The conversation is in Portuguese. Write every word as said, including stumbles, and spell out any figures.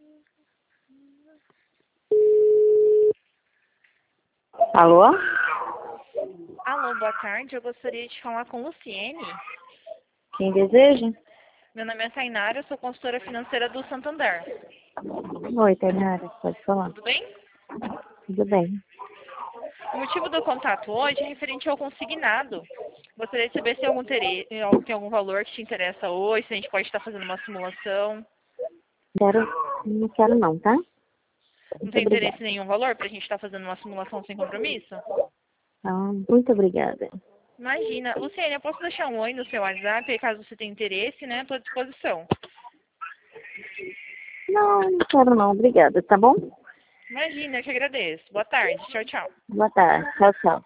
Alô? Alô, boa tarde. Eu gostaria de falar com Luciene. Quem deseja? Meu nome é Tainara, eu sou consultora financeira do Santander. Oi, Tainara, pode falar. Tudo bem? Tudo bem. O motivo do contato hoje é referente ao consignado. Gostaria de saber se tem algum, tere- tem algum valor que te interessa hoje, se a gente pode estar fazendo uma simulação. Quero, não quero não, tá? Não Muito tem interesse obrigada. em nenhum valor para a gente estar fazendo uma simulação sem compromisso? Ah, muito obrigada. Imagina. Luciene, eu posso deixar um oi no seu WhatsApp, e caso você tenha interesse, né? Estou à disposição. Não, não quero não, obrigada, tá bom? Imagina, eu que agradeço. Boa tarde. Tchau, tchau. Boa tarde, tchau, tchau.